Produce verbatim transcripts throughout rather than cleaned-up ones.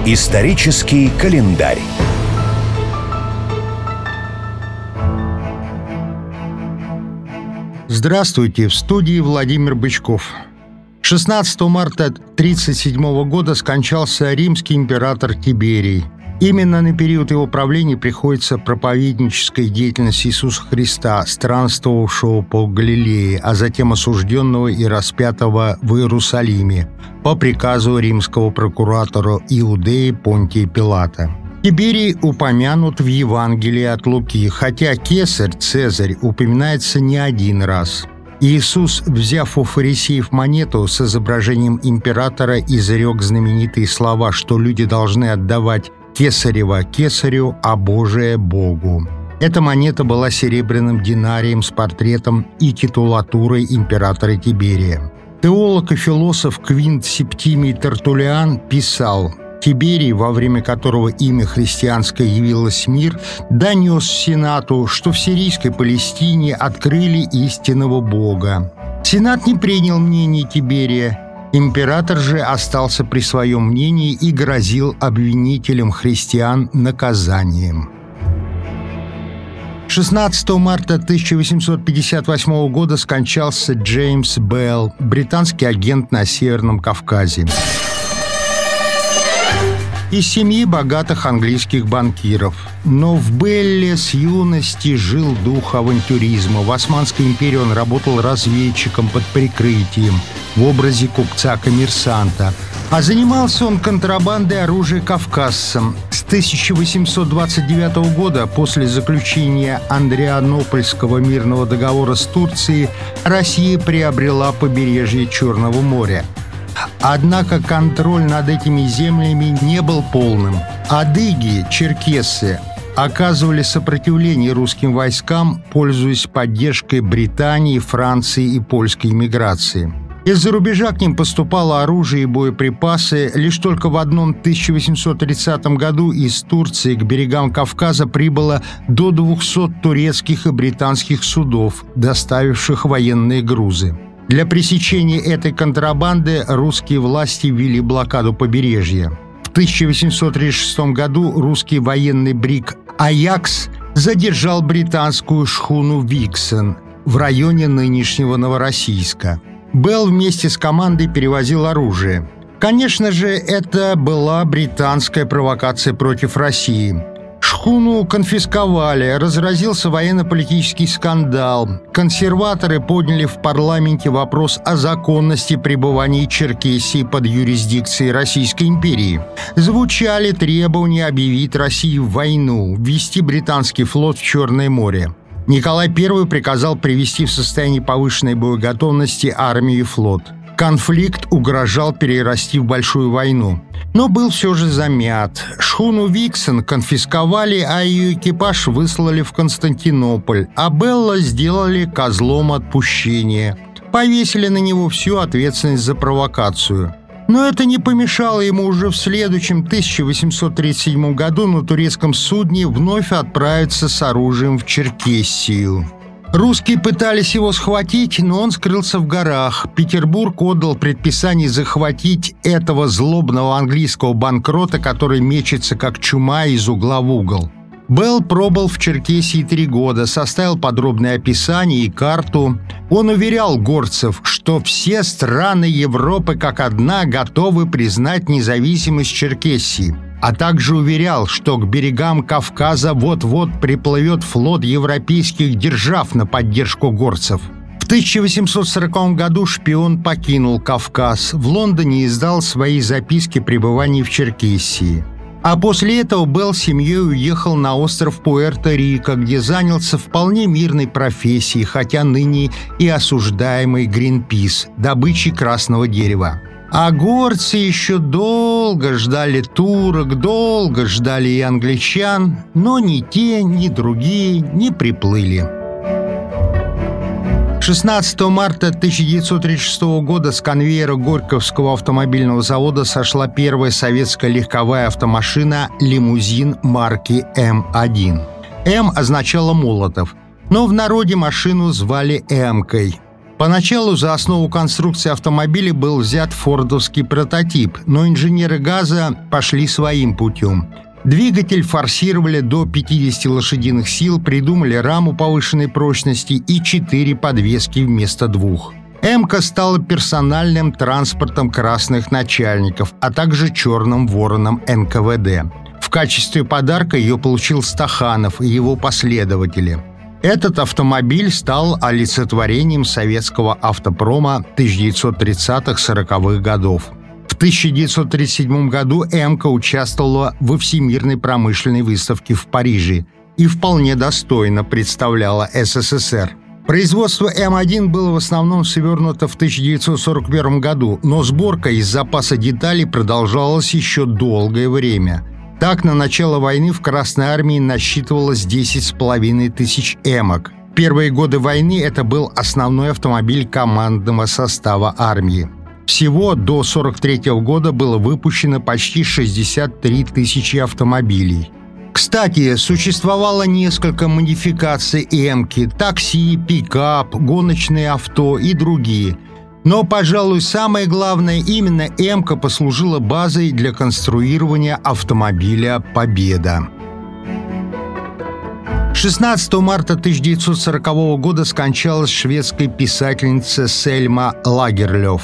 Исторический календарь. Здравствуйте, в студии Владимир Бычков. шестнадцатого марта тридцать седьмого года скончался римский император Тиберий. Именно на период его правления приходится проповедническая деятельность Иисуса Христа, странствовавшего по Галилее, а затем осужденного и распятого в Иерусалиме по приказу римского прокуратора Иудеи Понтия Пилата. Тиберий упомянут в Евангелии от Луки, хотя Кесарь, Цезарь, упоминается не один раз. Иисус, взяв у фарисеев монету с изображением императора, изрек знаменитые слова, что люди должны отдавать Кесарева Кесарю, а Божие Богу. Эта монета была серебряным динарием с портретом и титулатурой императора Тиберия. Теолог и философ Квинт Септимий Тертуллиан писал: Тиберий, во время которого имя христианское явилось в мир, донес Сенату, что в сирийской Палестине открыли истинного Бога. Сенат не принял мнение Тиберия. Император же остался при своем мнении и грозил обвинителям христиан наказанием. шестнадцатого марта тысяча восемьсот пятьдесят восьмого года скончался Джеймс Белл, британский агент на Северном Кавказе. Из семьи богатых английских банкиров. Но в Белле с юности жил дух авантюризма. В Османской империи он работал разведчиком под прикрытием в образе купца-коммерсанта. А занимался он контрабандой оружия кавказцам. С тысяча восемьсот двадцать девятого года, после заключения Андрианопольского мирного договора с Турцией, Россия приобрела побережье Черного моря. Однако контроль над этими землями не был полным. Адыги, черкессы, оказывали сопротивление русским войскам, пользуясь поддержкой Британии, Франции и польской эмиграции. Из-за рубежа к ним поступало оружие и боеприпасы. Лишь только в одном тысяча восемьсот тридцатом году из Турции к берегам Кавказа прибыло до двухсот турецких и британских судов, доставивших военные грузы. Для пресечения этой контрабанды русские власти ввели блокаду побережья. В тысяча восемьсот тридцать шестом году русский военный бриг «Аякс» задержал британскую шхуну «Виксен» в районе нынешнего Новороссийска. Белл вместе с командой перевозил оружие. Конечно же, это была британская провокация против России. Шхуну конфисковали, разразился военно-политический скандал. Консерваторы подняли в парламенте вопрос о законности пребывания Черкесии под юрисдикцией Российской империи. Звучали требования объявить России войну, ввести британский флот в Черное море. Николай Первый приказал привести в состояние повышенной боеготовности армию и флот. Конфликт угрожал перерасти в большую войну, но был все же замят. Шхуну «Виксен» конфисковали, а ее экипаж выслали в Константинополь, а Белла сделали козлом отпущения. Повесили на него всю ответственность за провокацию. Но это не помешало ему уже в следующем тысяча восемьсот тридцать седьмом году на турецком судне вновь отправиться с оружием в Черкессию. Русские пытались его схватить, но он скрылся в горах. Петербург отдал предписание захватить этого злобного английского банкрота, который мечется как чума из угла в угол. Белл пробыл в Черкесии три года, составил подробное описание и карту. Он уверял горцев, что все страны Европы как одна готовы признать независимость Черкесии, а также уверял, что к берегам Кавказа вот-вот приплывет флот европейских держав на поддержку горцев. В тысяча восемьсот сороковом году шпион покинул Кавказ, в Лондоне издал свои записки пребывания в Черкесии. А после этого Белл с семьей уехал на остров Пуэрто-Рико, где занялся вполне мирной профессией, хотя ныне и осуждаемой Гринпис – добычей красного дерева. А горцы еще долго ждали турок, долго ждали и англичан, но ни те, ни другие не приплыли. шестнадцатого марта тысяча девятьсот тридцать шестого года с конвейера Горьковского автомобильного завода сошла первая советская легковая автомашина «Лимузин» марки эм один. «М» означало «Молотов», но в народе машину звали «Эмкой». Поначалу за основу конструкции автомобиля был взят фордовский прототип, но инженеры ГАЗа пошли своим путем. Двигатель форсировали до пятидесяти лошадиных сил, придумали раму повышенной прочности и четыре подвески вместо двух. «Эмка» стала персональным транспортом красных начальников, а также черным вороном эн ка вэ дэ. В качестве подарка ее получил Стаханов и его последователи. Этот автомобиль стал олицетворением советского автопрома тысяча девятьсот тридцатых-сороковых годов. В тысяча девятьсот тридцать седьмом году «Эмка» участвовала во Всемирной промышленной выставке в Париже и вполне достойно представляла эс эс эс эр. Производство эм один было в основном свернуто в тысяча девятьсот сорок первом году, но сборка из запаса деталей продолжалась еще долгое время. Так, на начало войны в Красной армии насчитывалось десять с половиной тысяч «Эмок». В первые годы войны это был основной автомобиль командного состава армии. Всего до сорок третьего года было выпущено почти шестьдесят три тысячи автомобилей. Кстати, существовало несколько модификаций «Эмки» – такси, пикап, гоночные авто и другие. Но, пожалуй, самое главное, именно «Эмка» послужила базой для конструирования автомобиля «Победа». шестнадцатого марта тысяча девятьсот сорокового года скончалась шведская писательница Сельма Лагерлёф.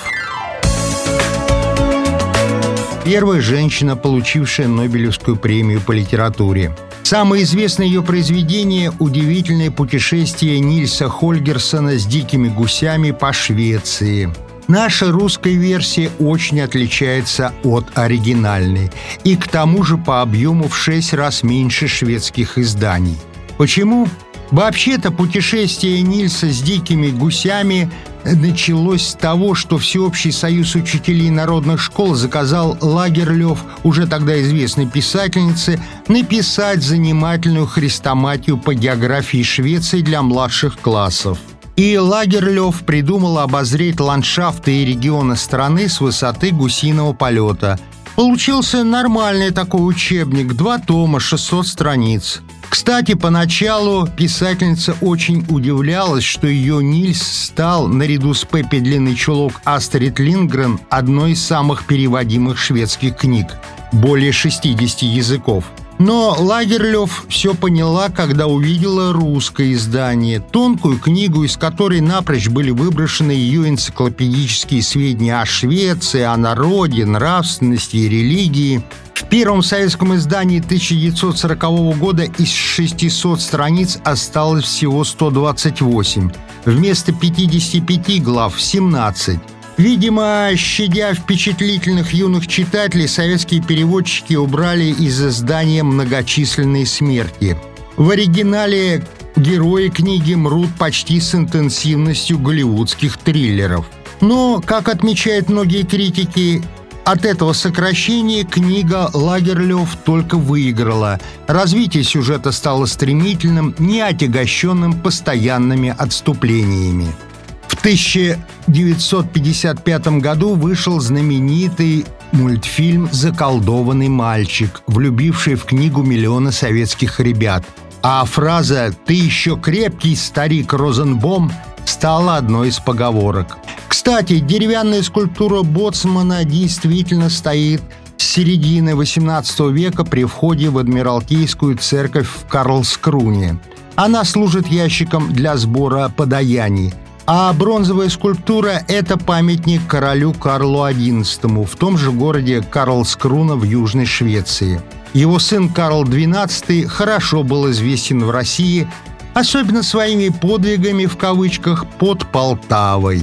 Первая женщина, получившая Нобелевскую премию по литературе. Самое известное ее произведение – «Удивительное путешествие Нильса Хольгерсона с дикими гусями по Швеции». Наша русская версия очень отличается от оригинальной и к тому же по объему в шесть раз меньше шведских изданий. Почему? Вообще-то путешествие Нильса с дикими гусями началось с того, что Всеобщий союз учителей народных школ заказал Лагерлёф, уже тогда известной писательнице, написать занимательную хрестоматию по географии Швеции для младших классов. И Лагерлёф придумала обозреть ландшафты и регионы страны с высоты гусиного полета. Получился нормальный такой учебник, два тома, шестьсот страниц. Кстати, поначалу писательница очень удивлялась, что ее Нильс стал, наряду с Пеппи Длинный чулок Астрид Линдгрен, одной из самых переводимых шведских книг, более шестидесяти языков. Но Лагерлёф все поняла, когда увидела русское издание, тонкую книгу, из которой напрочь были выброшены ее энциклопедические сведения о Швеции, о народе, нравственности и религии. В первом советском издании тысяча девятьсот сорокового года из шестисот страниц осталось всего сто двадцать восемь, вместо пятидесяти пяти глав – семнадцать. Видимо, щадя впечатлительных юных читателей, советские переводчики убрали из издания многочисленные смерти. В оригинале герои книги мрут почти с интенсивностью голливудских триллеров. Но, как отмечают многие критики, от этого сокращения книга Лагерлёф только выиграла. Развитие сюжета стало стремительным, не отягощенным постоянными отступлениями. В тысяча девятьсот пятьдесят пятом году вышел знаменитый мультфильм «Заколдованный мальчик», влюбивший в книгу миллионы советских ребят. А фраза «ты еще крепкий, старик Розенбом» стала одной из поговорок. Кстати, деревянная скульптура боцмана действительно стоит с середины восемнадцатого века при входе в Адмиралтейскую церковь в Карлскруне. Она служит ящиком для сбора подаяний. А бронзовая скульптура – это памятник королю Карлу одиннадцатому в том же городе Карлскруна в Южной Швеции. Его сын Карл двенадцатый хорошо был известен в России, особенно своими подвигами в кавычках под Полтавой.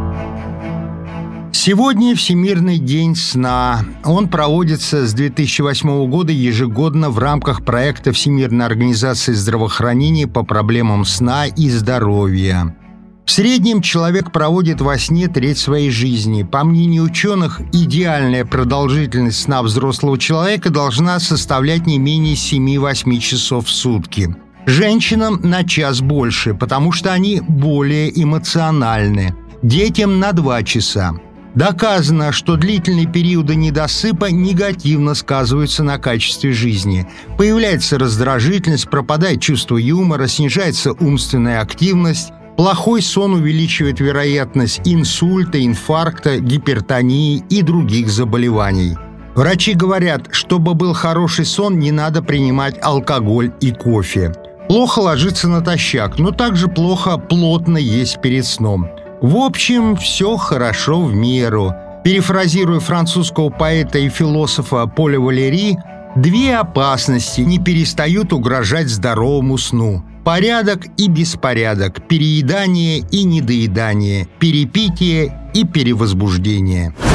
Сегодня Всемирный день сна. Он проводится с две тысячи восьмого года ежегодно в рамках проекта Всемирной организации здравоохранения по проблемам сна и здоровья. В среднем человек проводит во сне треть своей жизни. По мнению ученых, идеальная продолжительность сна взрослого человека должна составлять не менее семи-восьми часов в сутки. Женщинам на час больше, потому что они более эмоциональны. Детям на два часа. Доказано, что длительные периоды недосыпа негативно сказываются на качестве жизни. Появляется раздражительность, пропадает чувство юмора, снижается умственная активность. Плохой сон увеличивает вероятность инсульта, инфаркта, гипертонии и других заболеваний. Врачи говорят, чтобы был хороший сон, не надо принимать алкоголь и кофе. Плохо ложиться натощак, но также плохо плотно есть перед сном. В общем, все хорошо в меру. Перефразируя французского поэта и философа Поля Валери, две опасности не перестают угрожать здоровому сну: порядок и беспорядок, переедание и недоедание, перепитие и перевозбуждение.